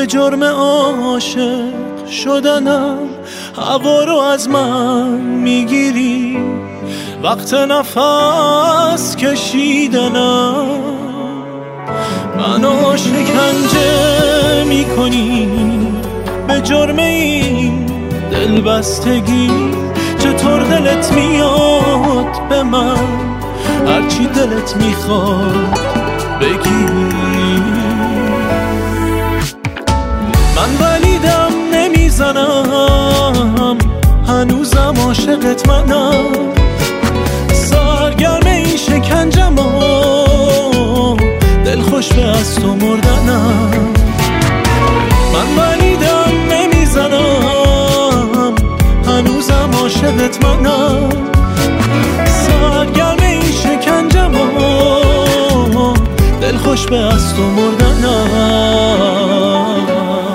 به جرم عاشق شدنم هوا رو از من میگیری، وقت نفس کشیدنم منو شکنجه میکنی. به جرم این دلبستگی چطور دلت میاد به من، هرچی دلت میخواد بگی. من ولیدم نمیزنم، هنوزم عاشقت منم، سرگرم این شکنجم و دلخوش به از تو مردنم. من ولیدم نمیزنم، هنوزم عاشقت منم، سرگرم این شکنجم و دلخوش به از تو مردنم.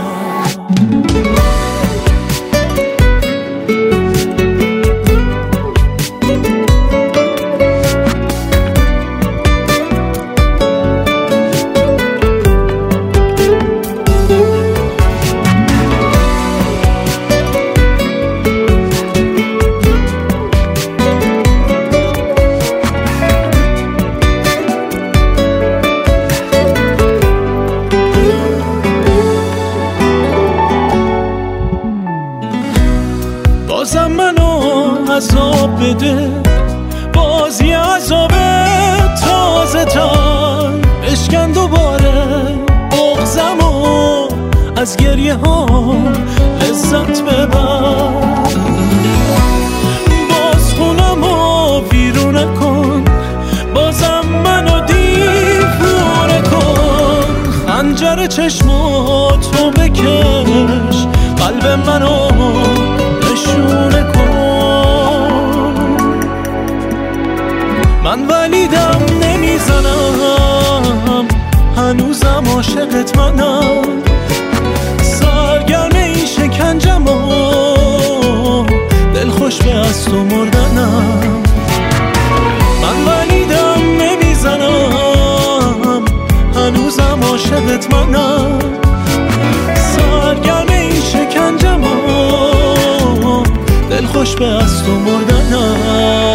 بازم منو عذاب بده، بازی عذاب تازه تر بشکن دوباره بغضمو، از گریه ها لذت ببر. باز خونمو ویرونه کن، بازم منو دیوونه کن، خنجر چشماتو بکش، قلب منو نشونه کن. من ولیدم نمیزنم، هنوزم عاشقت منم، سرگرم این شکنجم و دلخوش به از تو مردنم. من ولیدم نمیزنم، هنوزم عاشقت منم، سرگرم این شکنجم و دلخوش به از تو مردنم.